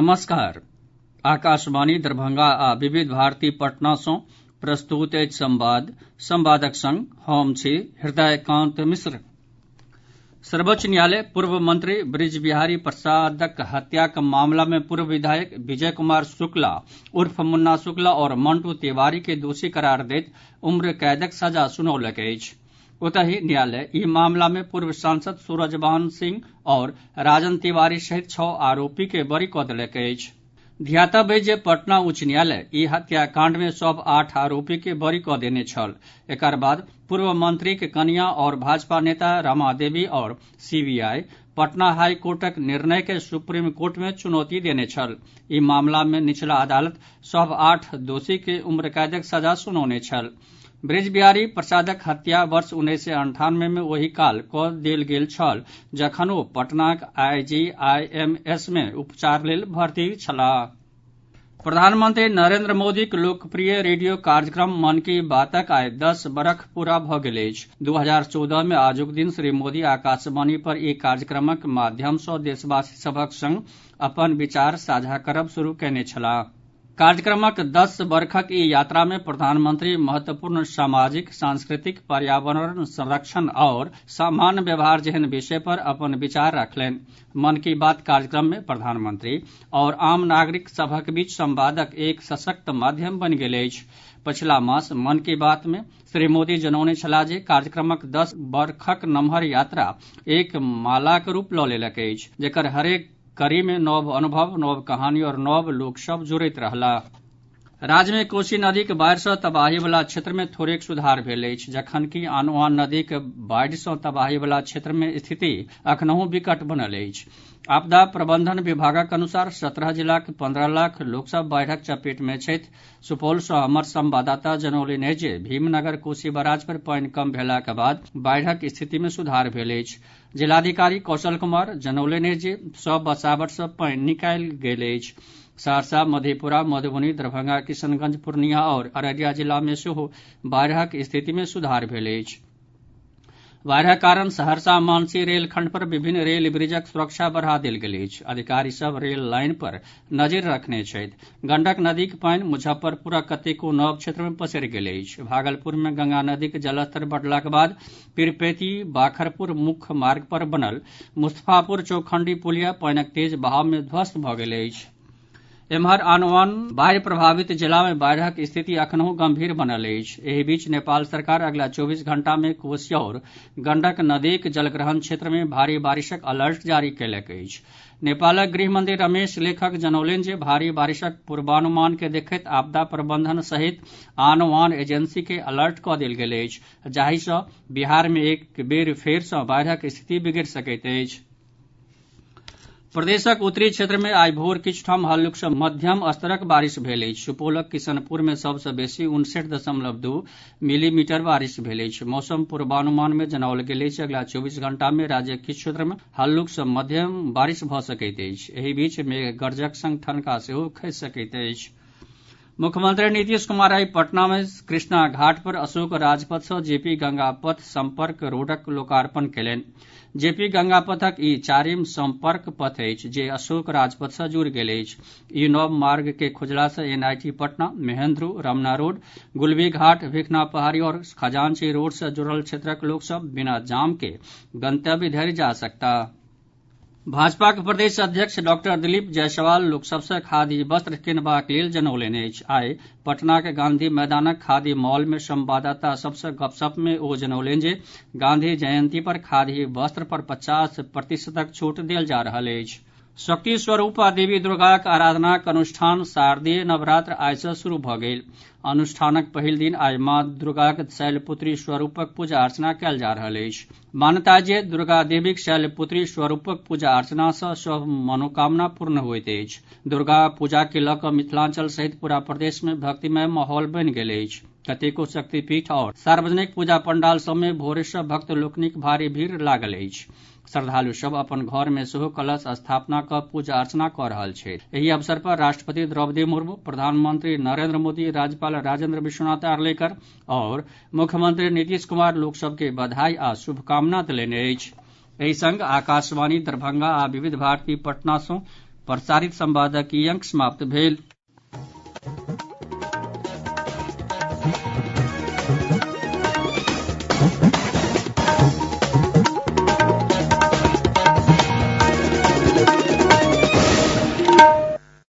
नमस्कार। आकाशवाणी दरभंगा आ विविध भारती पटना सँ प्रस्तुत अछि संवादक संग हम छी हृदयकांत मिश्र। सर्वोच्च न्यायालय पूर्व मंत्री ब्रिज बिहारी प्रसादक हत्याक मामला में पूर्व विधायक विजय कुमार शुक्ला उर्फ मुन्ना शुक्ला और मंटू तिवारी के दोषी करार दैत उम्र कैदक सजा सुनौलक अछि। ओतहि न्यायालय ई मामला में पूर्व सांसद सूरजभान सिंह और राजन तिवारी सहित 6 आरोपी के बरी कऽ देलक अछि। ध्यातव्य अछि जे पटना उच्च न्यायालय ई हत्याकांड में सभ 8 आरोपी के बरी कऽ देने छल। एकर बाद पूर्व मंत्री के कनिया और भाजपा नेता रमा देवी और सीबीआई पटना हाई कोर्टक निर्णय के सुप्रीम कोर्ट में चुनौती देने छल। ई मामला में निचला अदालत सभ 8 दोषी के उम्र कैदक सजा सुनौने छल। ब्रिज बिहारी प्रसादक हत्या वर्ष 1998 में ओहि काल कऽ देल गेल छल जखन ओ पटनाक IGIMS में उपचार लेल भर्ती छलाह। प्रधानमंत्री नरेंद्र मोदीक लोकप्रिय रेडियो कार्यक्रम मन की बातक आइ 10 बरख पूरा भऽ गेल अछि। 2014 में आजुक दिन श्री मोदी आकाशवाणी पर ई कार्यक्रमक माध्यम सँ देशवासी सभक संग अपन विचार साझा करब शुरू कयने छलाह। कार्यक्रमक 10 वर्षक ई यात्रा में प्रधानमंत्री महत्वपूर्ण सामाजिक, सांस्कृतिक, पर्यावरण संरक्षण और सामान्य व्यवहार जेहन विषय पर अपन विचार रखलनि। मन की बात कार्यक्रम में प्रधानमंत्री और आम नागरिक सभक बीच संवादक एक सशक्त माध्यम बनि गेल अछि। पछिला मास मन की बात में श्री मोदी जनौने छलाह जे कार्यक्रमक 10 वर्षक नम्हर यात्रा एक मालाक रूप लऽ लेलक अछि, जेकर हरेक कड़ी में नव अनुभव, नव कहानी और नव लोक सभ जुड़ैत रहलाह। राज्य में कोसी नदीक बाढ़ि सँ तबाही वला क्षेत्र में थोड़ेक सुधार भेल अछि, जखनकि आन नदीक बाढ़ि सँ तबाही वला क्षेत्र में स्थिति अखनहुँ विकट बनल अछि। आपदा प्रबंधन विभागक अनुसार 17 जिलाक 15 लाख लोक सभ बाढ़िक चपेट में छथि। सुपौल सँ हमर संवाददाता जनौलनि अछि जे भीमनगर कोसी बराज पर पानि कम भेलाक बाद बाढ़िक स्थिति में सुधार भेल अछि। जिलाधिकारी कौशल कुमार जनौलनि अछि जे सभ बसावट सँ पानि निकालि गेल अछि। सहरसा, मधेपुरा, मधुबनी, दरभंगा, किशनगंज, पूर्णिया और अररिया जिला में सेहो बाढ़िक स्थिति में सुधार भेल अछि। बाढ़िक कारण सहरसा मानसी रेलखंड पर विभिन्न रेल ब्रिजक सुरक्षा बढ़ा देल गेल अछि। अधिकारी सभ रेल लाइन पर नजरि रखने छथि। गंडक नदीक पानि मुजफ्फरपुरक कतेको नव क्षेत्र में पसरि गेल अछि। भागलपुर में गंगा नदीक जलस्तर बढ़लाक बाद पीरपैंती बाखरपुर मुख्य मार्ग पर बनल मुस्तफापुर चौखंडी पुलिया पानिक तेज बहाव में ध्वस्त भऽ गेल अछि। एम्हर आन बाढ़ि प्रभावित जिला में बाढ़िक स्थिति अखनहुँ गंभीर बनल अछि। एहि बीच नेपाल सरकार अगिला 24 घंटा में कोसी और गंडक नदीक जलग्रहण क्षेत्र में भारी बारिशक अलर्ट जारी कयलक अछि। नेपालक गृह मंत्री रमेश लेखक जनौलनि जे भारी बारिशक पूर्वानुमान के देखैत आपदा प्रबंधन सहित आन एजेंसी के अलर्ट कऽ देल गेल अछि, जाहि सँ बिहार में एक बेर फेर सँ बाढ़िक स्थिति बिगड़ि सकैत अछि। प्रदेशक उत्तरी क्षेत्र में आइ भोर किछु ठाम हल्लुक सँ मध्यम स्तरक बारिश भेल अछि। सुपौलक किशनपुर में सबसँ बेसी 59.2 मिलीमीटर बारिश भेल अछि। मौसम पूर्वानुमान में जनाओल गेल अछि अगिला 24 घंटा में राज्यक किछु क्षेत्र में हल्लुक सँ मध्यम बारिश भऽ सकैत अछि। एहि बीच मेघ गर्जक संग ठनका सेहो खसि सकैत अछि। मुख्यमंत्री नीतीश कुमार आइ पटना में कृष्णा घाट पर अशोक राजपथ सँ जेपी गंगा पथ संपर्क रोडक लोकार्पण कयलनि। जेपी गंगा पथक ई 4म संपर्क पथ अछि जे अशोक राजपथ सँ जुड़ि गेल अछि। ई नव मार्ग के खुजला सँ NIT पटना, महेंद्रू, रमना रोड, गुलबी घाट, भिखना पहाड़ी और खजांची रोड सँ जुड़ल क्षेत्रक लोक सभ बिना जाम के गंतव्य धरि जा सकता। भाजपाक प्रदेश अध्यक्ष डॉक्टर दिलीप जायसवाल लोक सभ सँ खादी वस्त्र किनबाक लेल जनौलनि अछि। आइ पटनाक गांधी मैदानक खादी मॉल में संवाददाता सभ सँ गपशप में ओ जनौलनि जे गांधी जयंती पर खादी वस्त्र पर 50% छूट देल जा रहल अछि। शक्ति स्वरूपा देवी दुर्गाक आराधनाक अनुष्ठान शारदीय नवरात्र आइ सँ शुरू भऽ गेल। अनुष्ठानक पहिल दिन आइ माँ दुर्गाक शैलपुत्री स्वरूपक पूजा अर्चना कयल जा रहल अछि। मान्यता जे दुर्गा देवीक शैलपुत्री स्वरूपक पूजा अर्चना सँ सभ मनोकामना पूर्ण होइत अछि। दुर्गा पूजा के लऽ कऽ मिथिलांचल सहित पूरा प्रदेश में भक्तिमय माहौल बनि गेल अछि। कतेको शक्तिपीठ और सार्वजनिक पूजा पंडाल सभ में भोरे सँ भक्त लोकनिक भारी भीड़ लागल अछि। श्रद्धालु सभ अपन घर में सेहो कलश स्थापना कऽ पूजा अर्चना कऽ रहल छथि। एहि अवसर पर राष्ट्रपति द्रौपदी मुर्मू, प्रधानमंत्री नरेंद्र मोदी, राज्यपाल राजेंद्र विश्वनाथ आर्लेकर और मुख्यमंत्री नीतीश कुमार लोक सभ के बधाई आ शुभकामना देलनि अछि। एहि संग आकाशवाणी दरभंगा आ विविध भारती पटना सँ प्रसारित संवादक ई अंक समाप्त भेल।